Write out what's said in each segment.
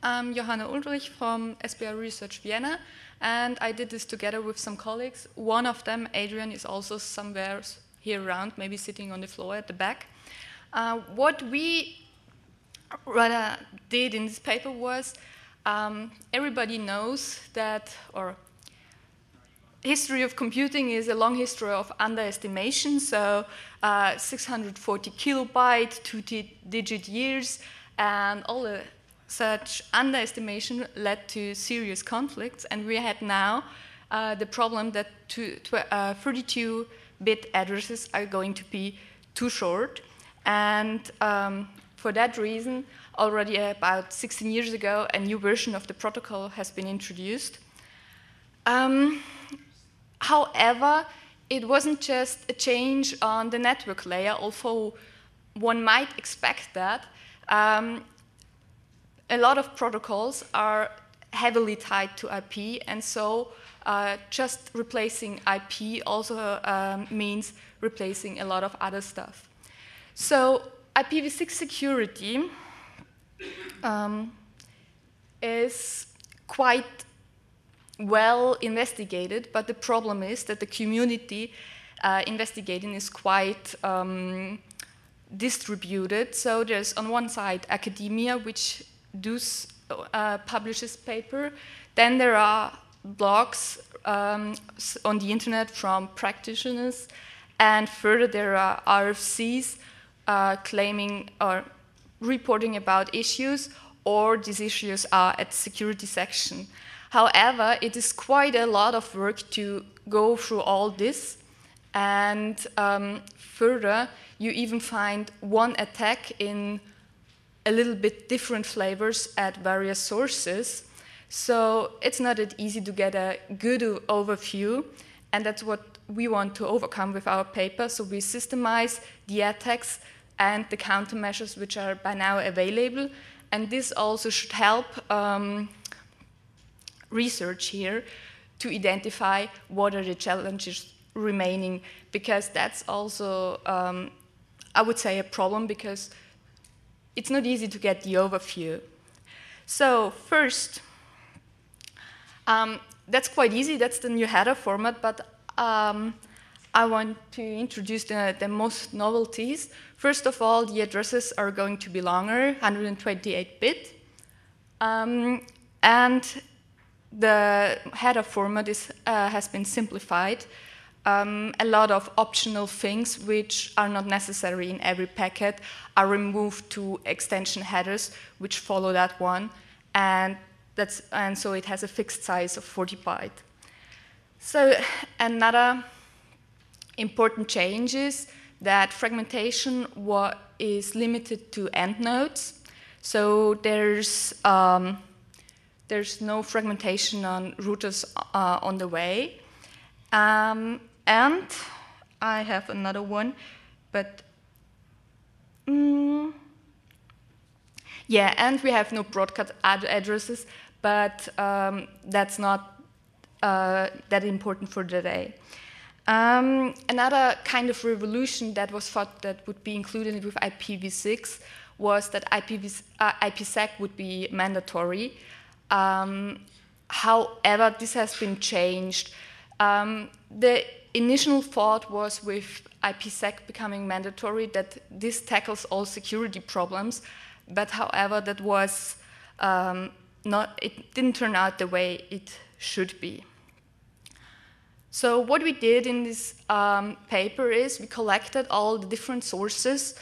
I'm Johanna Ulrich from SBR Research Vienna, and I did this together with some colleagues. One of them, Adrian, is also somewhere here around, maybe sitting on the floor at the back. What we rather did in this paper was, everybody knows that, or history of computing is a long history of underestimation, so 640 kilobyte, two-digit years, and all the such underestimation led to serious conflicts, and we had now the problem that 32-bit addresses are going to be too short, and for that reason, already about 16 years ago, a new version of the protocol has been introduced. However, it wasn't just a change on the network layer, although one might expect that. A lot of protocols are heavily tied to IP, and so just replacing IP also means replacing a lot of other stuff. So IPv6 security is quite well investigated, but the problem is that the community investigating is quite distributed. So there's on one side academia, which publishes paper. Then there are blogs on the internet from practitioners, and further there are RFCs claiming or reporting about issues, or these issues are at the security section. However, it is quite a lot of work to go through all this, and further, you even find one attack in a little bit different flavors at various sources. So it's not that easy to get a good overview, and that's what we want to overcome with our paper. So we systemize the attacks and the countermeasures which are by now available, and this also should help research here to identify what are the challenges remaining, because that's also, I would say, a problem, because it's not easy to get the overview. So first, that's quite easy, that's the new header format, but I want to introduce the most novelties. First of all, the addresses are going to be longer, 128-bit, and the header format has been simplified. A lot of optional things which are not necessary in every packet are removed to extension headers which follow that one, and so it has a fixed size of 40 byte. So another important change is that fragmentation is limited to endnodes. So there's no fragmentation on routers on the way. And I have another one, but yeah, and we have no broadcast addresses, but that's not that important for today. Another kind of revolution that was thought that would be included with IPv6 was that IPsec would be mandatory. However, this has been changed. The initial thought was with IPsec becoming mandatory that this tackles all security problems, but however, that was it didn't turn out the way it should be. So what we did in this paper is we collected all the different sources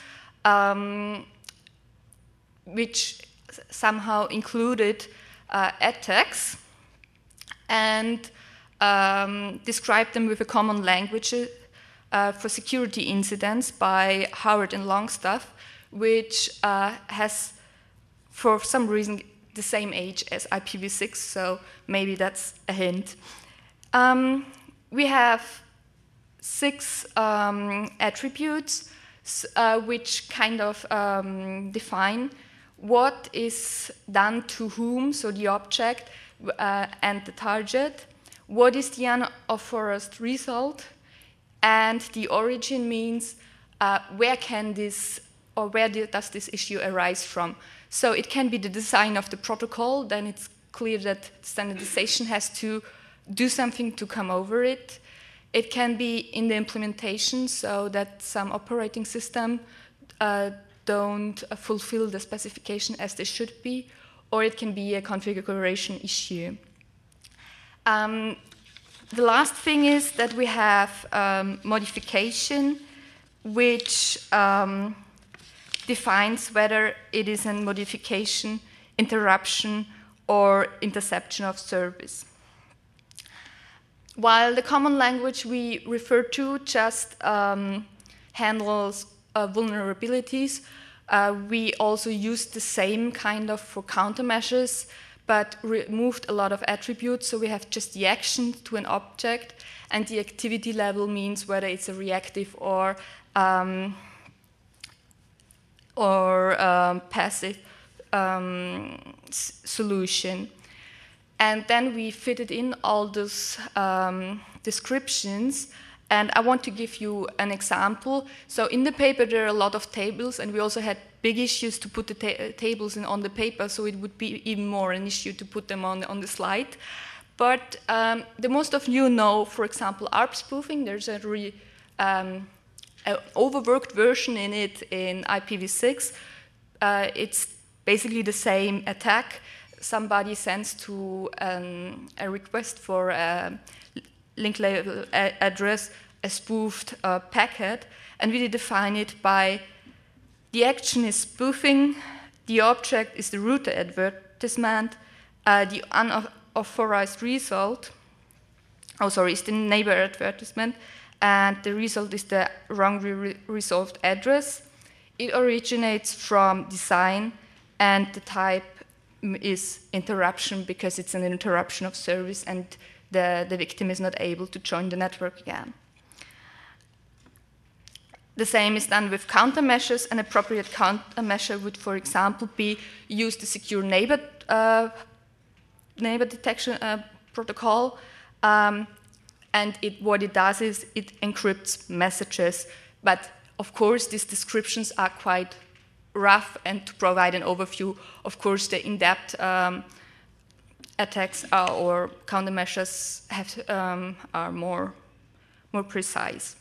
which somehow included attacks, and described them with a common language for security incidents by Howard and Longstaff, which has, for some reason, the same age as IPv6, so maybe that's a hint. We have 6 attributes which kind of define what is done to whom, so the object and the target, what is the unauthorized result, and the origin means where can this, or where does this issue arise from. So it can be the design of the protocol, then it's clear that standardization has to do something to come over it. It can be in the implementation, so that some operating system don't fulfill the specification as they should be, or it can be a configuration issue. The last thing is that we have modification, which defines whether it is a modification, interruption, or interception of service. While the common language we refer to just handles vulnerabilities, we also use the same kind of for countermeasures, but removed a lot of attributes. So we have just the action to an object, and the activity level means whether it's a reactive or passive solution. And then we fitted in all those descriptions. And I want to give you an example. So in the paper, there are a lot of tables, and we also had big issues to put the tables on the paper, so it would be even more an issue to put them on the slide. But the most of you know, for example, ARP spoofing. There's an overworked version in it in IPv6. It's basically the same attack. Somebody sends to a request for a link label address a spoofed packet, and we define it by the action is spoofing, the object is the router advertisement, the unauthorized result, is the neighbor advertisement, and the result is the wrongly resolved address. It originates from design, and the type is interruption because it's an interruption of service and the victim is not able to join the network again. The same is done with countermeasures. An appropriate countermeasure would, for example, be use the secure neighbor detection protocol, and what it does is it encrypts messages. But of course, these descriptions are quite rough, and to provide an overview, of course, the in-depth attacks or countermeasures are more precise.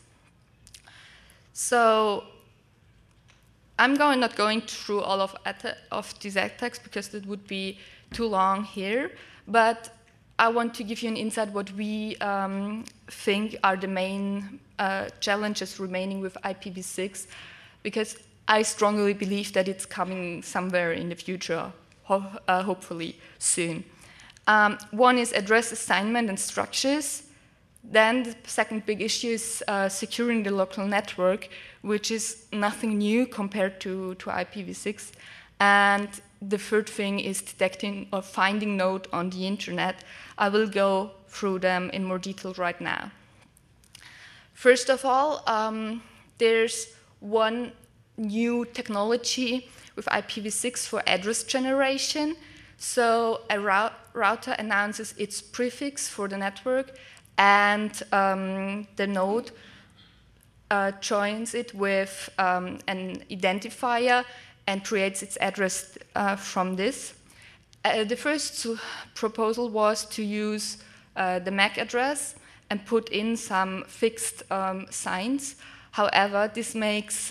So I'm not going through all of these attacks because that would be too long here, but I want to give you an insight what we think are the main challenges remaining with IPv6, because I strongly believe that it's coming somewhere in the future, hopefully soon. One is address assignment and structures. Then the second big issue is securing the local network, which is nothing new compared to IPv6. And the third thing is detecting or finding node on the internet. I will go through them in more detail right now. First of all, there's one new technology with IPv6 for address generation. So a router announces its prefix for the network, and the node joins it with an identifier and creates its address from this. The first proposal was to use the MAC address and put in some fixed signs. However, this makes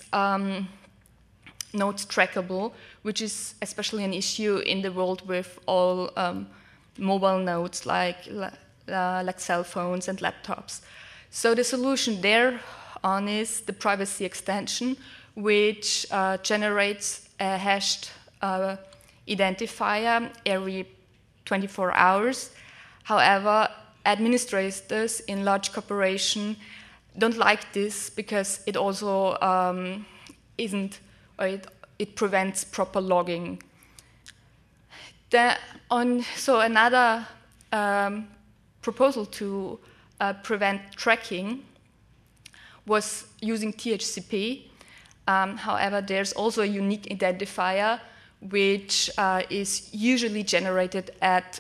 nodes trackable, which is especially an issue in the world with all mobile nodes like cell phones and laptops. So the solution there on is the privacy extension, which generates a hashed identifier every 24 hours. However, administrators in large corporations don't like this because it also it prevents proper logging. So another proposal to prevent tracking was using THCP. However, there's also a unique identifier which is usually generated at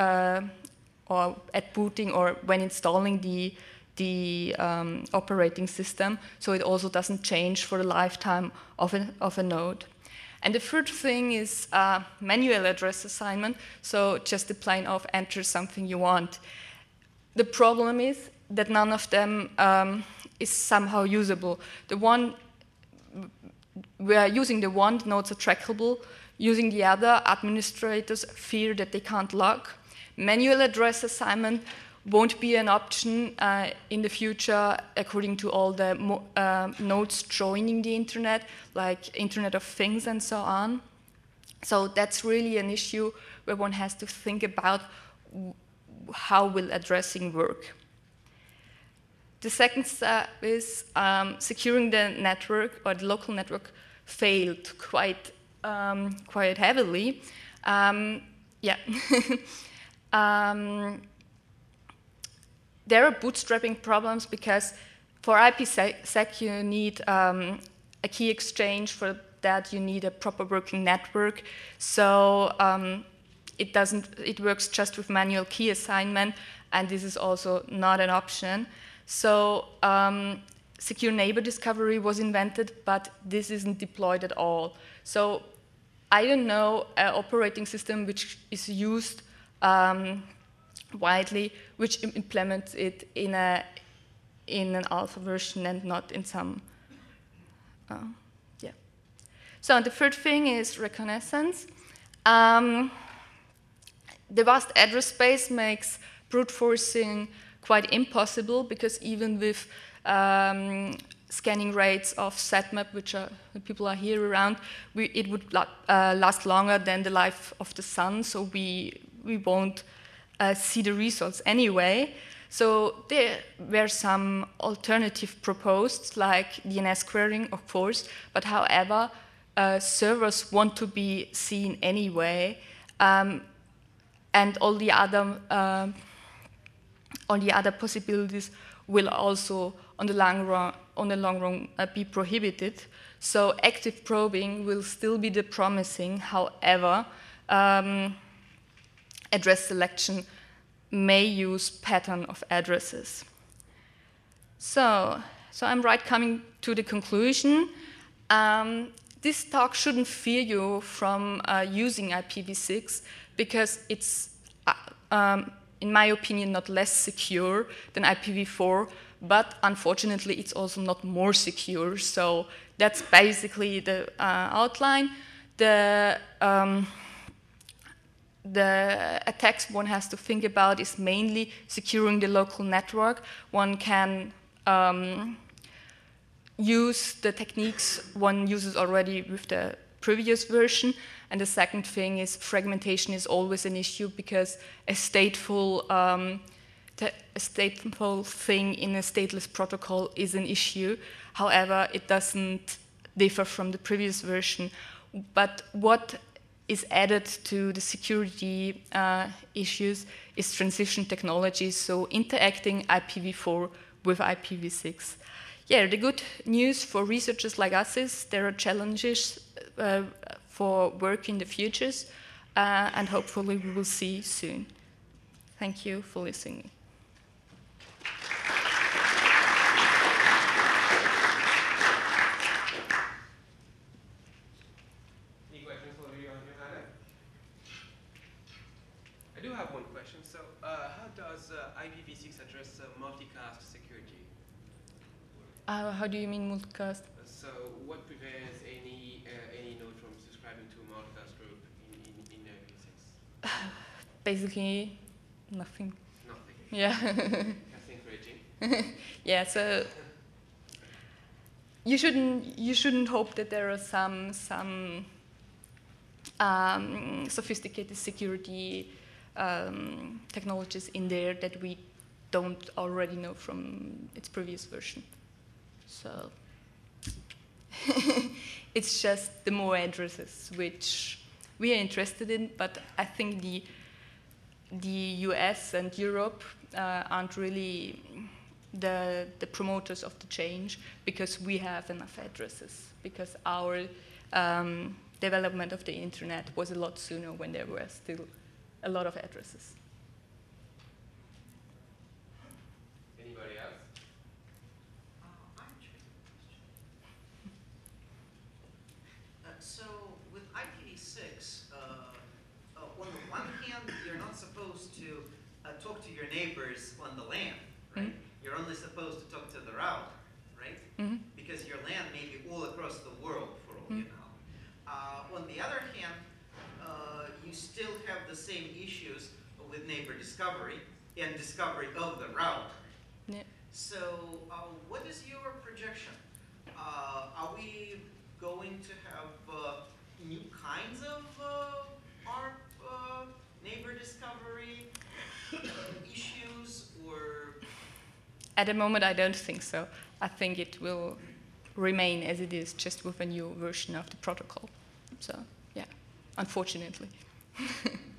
booting or when installing the operating system, so it also doesn't change for the lifetime of a node. And the third thing is manual address assignment, so just the plain of enter something you want. The problem is that none of them is somehow usable. The one, we are using the one, the nodes are trackable. Using the other, administrators fear that they can't log. Manual address assignment won't be an option in the future according to all the nodes joining the internet, like Internet of Things and so on. So that's really an issue where one has to think about how will addressing work. The second step is securing the network, or the local network failed quite heavily. Yeah. There are bootstrapping problems because for IPsec you need a key exchange. For that you need a proper working network. So it works just with manual key assignment, and this is also not an option. So secure neighbor discovery was invented, but this isn't deployed at all. So I don't know an operating system which is used widely, which implements it in an alpha version and not in some, yeah. So the third thing is reconnaissance. The vast address space makes brute forcing quite impossible, because even with scanning rates of SatMap, which people are here around, it would last longer than the life of the sun, so we won't see the results anyway. So there were some alternative proposed, like DNS querying, of course, but however, servers want to be seen anyway, and all the other possibilities will also, on the long run, be prohibited. So active probing will still be the promising. However, address selection may use pattern of addresses. So I'm coming to the conclusion. This talk shouldn't fear you from using IPv6, because it's, in my opinion, not less secure than IPv4, but unfortunately it's also not more secure. So that's basically the outline. The attacks one has to think about is mainly securing the local network. One can use the techniques one uses already with the previous version. And the second thing is fragmentation is always an issue, because a stateful thing in a stateless protocol is an issue. However, it doesn't differ from the previous version. But what is added to the security issues is transition technology, so interacting IPv4 with IPv6. Yeah, the good news for researchers like us is there are challenges for work in the futures, and hopefully we will see soon. Thank you for listening. Any questions for Johanna? I do have one question. So, how does IPv6 address multicast security? How do you mean multicast? So, what prevents any node from subscribing to a multicast group in IPv6? Basically, nothing. Nothing. Yeah. That's encouraging. Yeah. So you shouldn't hope that there are some sophisticated security technologies in there that we don't already know from its previous version. So it's just the more addresses which we are interested in, but I think the US and Europe aren't really the promoters of the change, because we have enough addresses, because our development of the internet was a lot sooner when there were still a lot of addresses. Anybody else? I'm trying a question. So not supposed to talk to your neighbors on the LAN, right? You're only supposed to talk to the router, right? Because your LAN may be all across the world, for all you know. On the other hand, you still have the same issues with neighbor discovery and discovery of the router. Yeah. So what is your projection? Are we going to have new kinds of ARP neighbor discovery issues, or? At the moment, I don't think so. I think it will remain as it is, just with a new version of the protocol. So, yeah, unfortunately.